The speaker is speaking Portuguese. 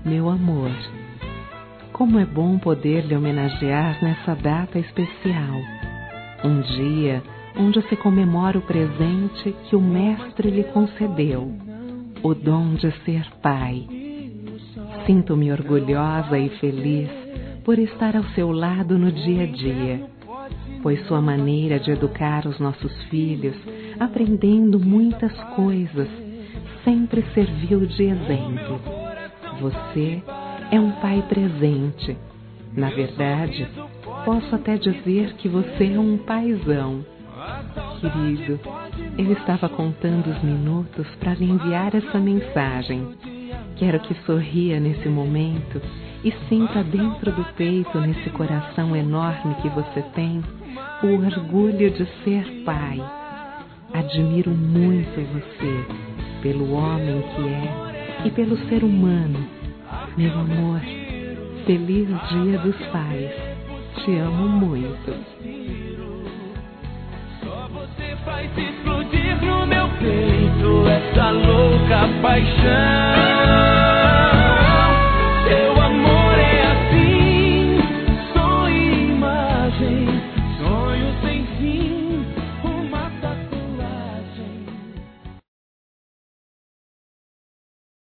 meu amor. Como é bom poder lhe homenagear nessa data especial, um dia onde se comemora o presente que o Mestre lhe concedeu, o dom de ser pai. Sinto-me orgulhosa e feliz por estar ao seu lado no dia a dia, pois sua maneira de educar os nossos filhos, aprendendo muitas coisas, sempre serviu de exemplo. Você é um pai presente. Na verdade, posso até dizer que você é um paizão. Querido, eu estava contando os minutos para lhe enviar essa mensagem. Quero que sorria nesse momento e sinta dentro do peito, nesse coração enorme que você tem, o orgulho de ser pai. Admiro muito você, pelo homem que é e pelo ser humano. Meu amor, feliz Dia dos Pais. Te amo muito. Só você faz explodir no meu peito essa louca paixão.